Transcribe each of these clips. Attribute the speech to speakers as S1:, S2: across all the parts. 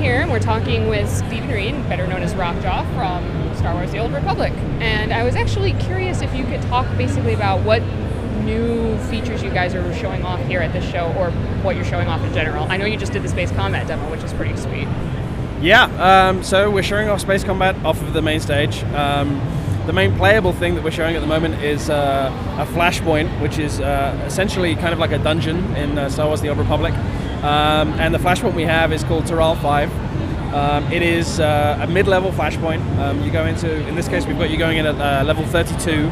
S1: here and we're talking with Stephen Reed, better known as Rockjaw from Star Wars The Old Republic. And I was actually curious if you could talk basically about what new features you guys are showing off here at this show, or what you're showing off in general. I know you just did the Space Combat demo, which is pretty sweet.
S2: Yeah, so we're showing off Space Combat off of the main stage. The main playable thing that we're showing at the moment is a Flashpoint, which is essentially kind of like a dungeon in Star Wars The Old Republic. And the Flashpoint we have is called Taral 5. It is a mid-level Flashpoint. You go into, in this case, we've got you going in at level 32.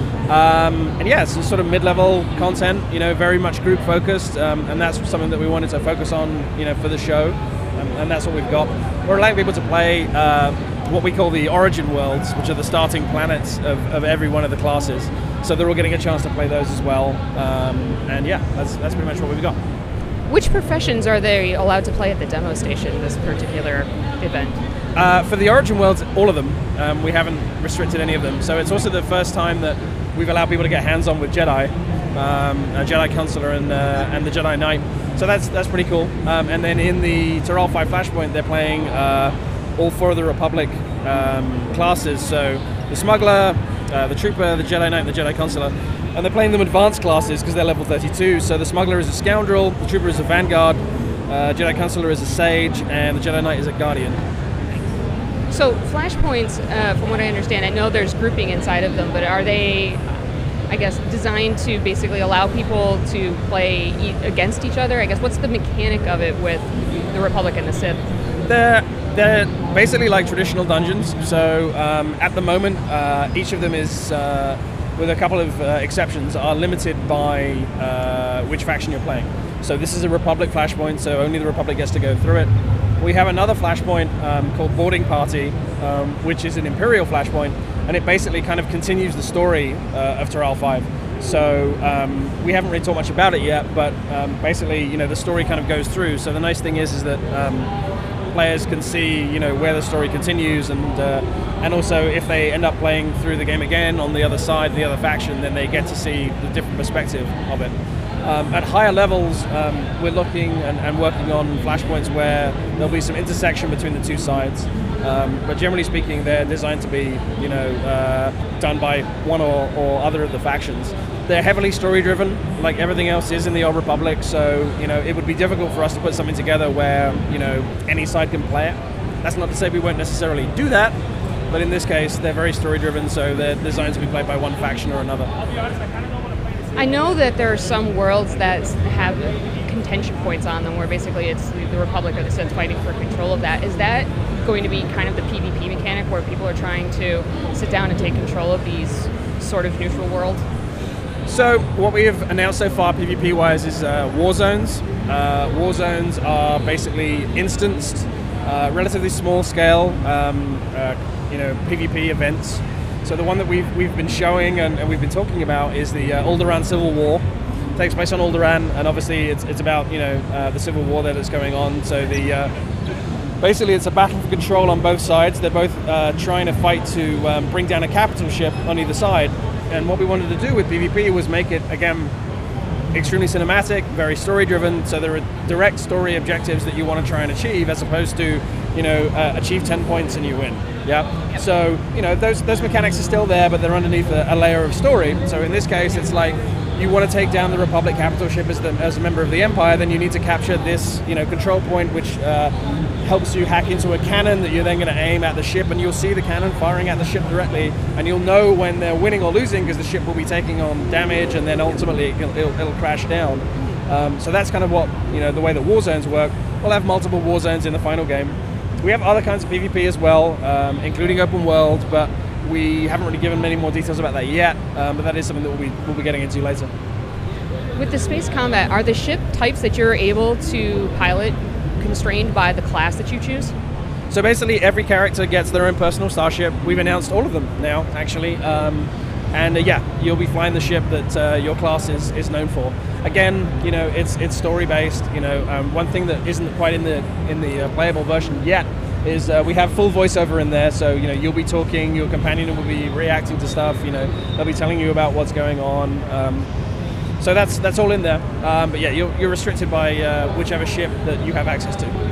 S2: And yeah, it's sort of mid-level content, very much group focused, and that's something that we wanted to focus on, for the show, and that's what we've got. We're allowing people to play what we call the origin worlds, which are the starting planets of every one of the classes. So they're all getting a chance to play those as well, and yeah, that's pretty much what we've got.
S1: Which professions are they allowed to play at the demo station this particular event?
S2: For the origin worlds, all of them. We haven't restricted any of them. So it's also the first time that we've allowed people to get hands-on with Jedi, a Jedi Consular and the Jedi Knight. So that's pretty cool. And then in the Taral 5 Flashpoint, they're playing all four of the Republic classes. So the Smuggler, the Trooper, the Jedi Knight, and the Jedi Consular. And they're playing them advanced classes because they're level 32. So the Smuggler is a Scoundrel, the Trooper is a Vanguard, Jedi Consular is a Sage, and the Jedi Knight is a Guardian.
S1: So Flashpoints, from what I understand, I know there's grouping inside of them, but are they, I guess, designed to basically allow people to play against each other? I guess, what's the mechanic of it with the Republic and the Sith?
S2: They're basically like traditional dungeons. So at the moment, each of them is, with a couple of exceptions, are limited by which faction you're playing. So this is a Republic Flashpoint, so only the Republic gets to go through it. We have another Flashpoint called Boarding Party, which is an Imperial Flashpoint, and it basically kind of continues the story of Taral 5. So we haven't really talked much about it yet, but basically, the story kind of goes through. So the nice thing is that players can see, where the story continues, and also if they end up playing through the game again on the other side, the other faction, then they get to see the different perspective of it. At higher levels, we're looking and working on flashpoints where there'll be some intersection between the two sides. But generally speaking, they're designed to be, done by one or other of the factions. They're heavily story-driven, like everything else is in the Old Republic. So, it would be difficult for us to put something together where, any side can play it. That's not to say we won't necessarily do that, but in this case, they're very story-driven, so they're designed to be played by one faction or another.
S1: I'll be honest, I kind of know what I'm playing. I know that there are some worlds that have contention points on them where basically it's the Republic or the Sith fighting for control of that. Is that going to be kind of the PvP mechanic where people are trying to sit down and take control of these sort of neutral worlds?
S2: So what we have announced so far PvP-wise is war zones. War zones are basically instanced, relatively small scale, PvP events. So the one that we've been showing and we've been talking about is the Alderaan Civil War. It takes place on Alderaan, and obviously it's about the civil war there that's going on. So basically it's a battle for control on both sides. They're both trying to fight to bring down a capital ship on either side. And what we wanted to do with PvP was make it, again, extremely cinematic, very story-driven, so there are direct story objectives that you want to try and achieve, as opposed to, achieve 10 points and you win. Yeah. Yep. So, those mechanics are still there, but they're underneath a layer of story. So in this case, it's like, you want to take down the Republic capital ship as a member of the Empire, then you need to capture this, control point, which helps you hack into a cannon that you're then going to aim at the ship, and you'll see the cannon firing at the ship directly, and you'll know when they're winning or losing because the ship will be taking on damage, and then ultimately it'll crash down. So that's kind of what, the way that war zones work. We'll have multiple war zones in the final game. We have other kinds of PvP as well, including open world, but we haven't really given many more details about that yet, but that is something that we'll be getting into later.
S1: With the Space Combat, are the ship types that you're able to pilot constrained by the class that you choose?
S2: So basically every character gets their own personal starship. We've announced all of them now, actually. Yeah, you'll be flying the ship that your class is known for. Again, it's story-based. One thing that isn't quite in the playable version yet is we have full voiceover in there, so you'll be talking, your companion will be reacting to stuff, they'll be telling you about what's going on. So that's all in there. But yeah, you're restricted by whichever ship that you have access to.